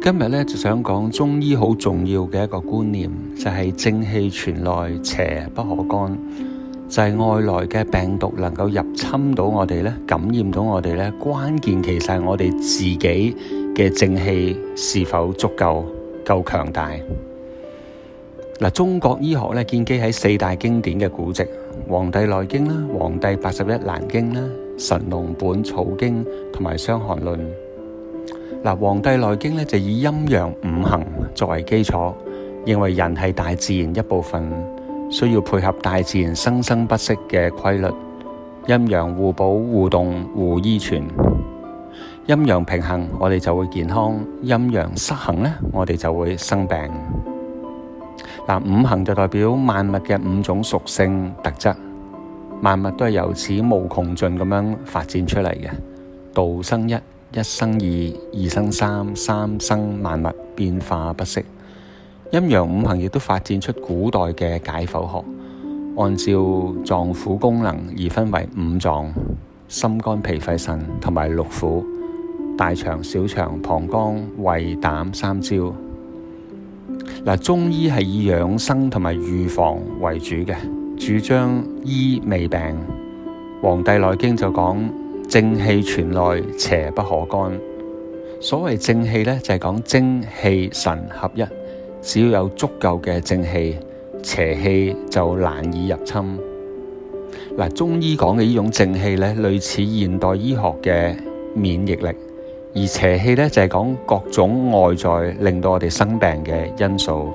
今日咧就想講中醫好重要嘅一個觀念，就係正氣存內，邪不可干。就係外來嘅病毒能夠入侵到我哋咧，感染到我哋咧，關鍵其實係我哋自己嘅正氣是否足夠強大。中國醫學咧建基喺四大經典嘅古籍，《黃帝內經》啦，《黃帝81難經》啦，《神農本草經》同埋《傷寒論》。《黃帝內經》咧就以陰陽五行作為基礎，認為人係大自然一部分，需要配合大自然生生不息嘅規律，陰陽互補互動互依存。陰陽平衡，我哋就會健康；陰陽失衡咧，我哋就會生病。五行就代表萬物嘅五種屬性特質，萬物都係由此無窮盡咁樣發展出嚟嘅。道生一，一生二，二生三，三生萬物，變化不息。陰陽五行亦都發展出古代嘅解剖學，按照臟腑功能而分為五臟：心肝脾肺腎同埋六腑，大腸、小腸、膀胱、胃、膽三焦。中醫係以養生同埋預防為主嘅，主張醫未病。《黃帝內經》就講正氣存內，邪不可干。所謂正氣呢，就係講精氣神合一，只要有足夠嘅正氣，邪氣就難以入侵。中醫講嘅呢種正氣呢，類似現代醫學嘅免疫力。而邪氣咧就係講各種外在令到我哋生病嘅因素。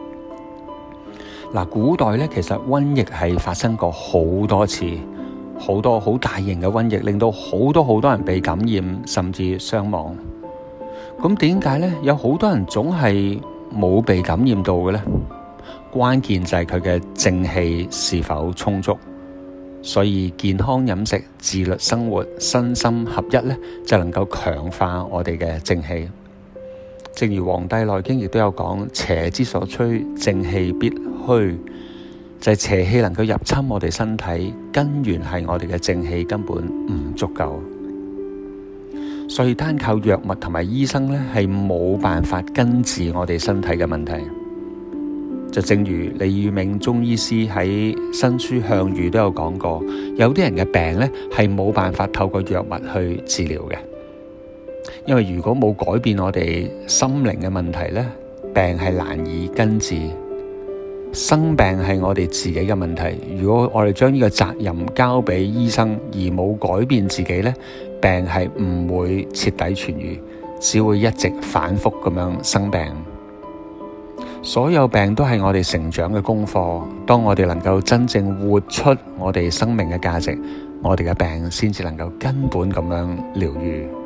古代咧其實瘟疫係發生過好多次，好多好大型嘅瘟疫，令到好多人被感染，甚至傷亡。咁點解咧有好多人總係冇被感染到嘅咧？關鍵就係佢嘅正氣是否充足。所以健康飲食、自律生活、身心合一咧，就能夠強化我哋嘅正氣。正如《黃帝內經》亦都有講，邪之所趨，正氣必虛，就係邪氣能夠入侵我哋身體，根源係我哋嘅正氣根本唔足夠。所以單靠藥物同埋醫生咧，係冇辦法根治我哋身體嘅問題。就正如李宇銘中醫師喺新書《向隅》都有講過，有啲人嘅病咧係冇辦法透過藥物去治療嘅，因為如果冇改變我哋心靈嘅問題咧，病係難以根治。生病係我哋自己嘅問題，如果我哋將呢個責任交俾醫生而冇改變自己咧，病係唔會徹底痊癒，只會一直反覆咁樣生病。所有病都係我哋成長嘅功課，當我哋能夠真正活出我哋生命嘅價值，我哋嘅病先至能夠根本咁樣療癒。